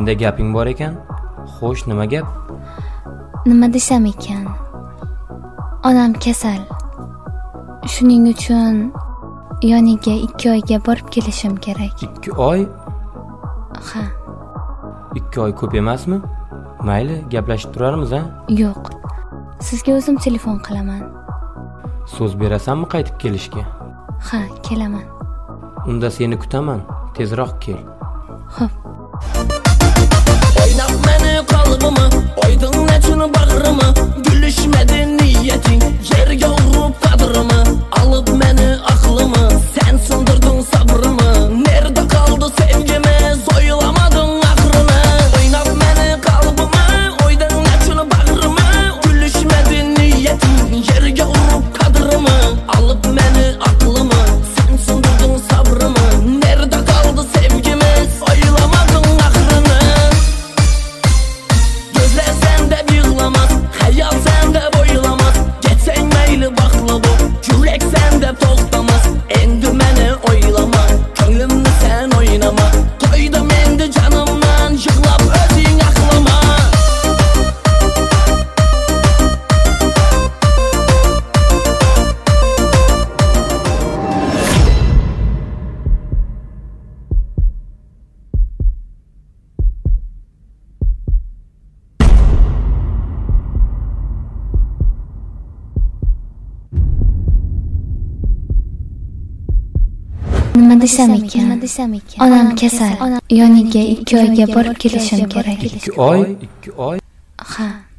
Menda gaping bor ekan. Xo'sh, nima gap? Nima desam ekan? Onam kasal. Shuning uchun yoniga 2 oyga borib kelishim kerak. 2 oy? Ha. 2 oy ko'p emasmi? Mayli, gaplashib turarmiz, ha? Yo'q. Sizga o'zim telefon qilaman. So'z berasanmi qaytib kelishga? Ha, kelaman. Unda seni kutaman. Tezroq kel. Xo'p. Oynab meni qalbimi, oydin nechun bag'rimi, gülüşmedi niyetin, yerga urib qadrimi, alıp meni aqlimi, sen sindirdin sabrimi, nerede qaldı sevgimiz, oylamadın axırını. Oynab meni qalbimi, oydin nechun bag'rimi, gülüşmedi niyetin, yerga urib qadrimi, alıp meni aqlimi, sen sindirdin sabrimi, nerede qaldı sevgimiz, oylamadın axırını. Gözler sende yığılamaz, hayal sende boyulamaz, geçsen meyli bakla bu, yürek sende toxtamaz. Endi meni oylama, könlümni sen oynama, toydum endi canımdan, yığlap özün axlama. Nima desam ekan? Onam kasal. Yoniga 2 oyga borib kelishim kerak. 2 oy? 2 oy? Ha.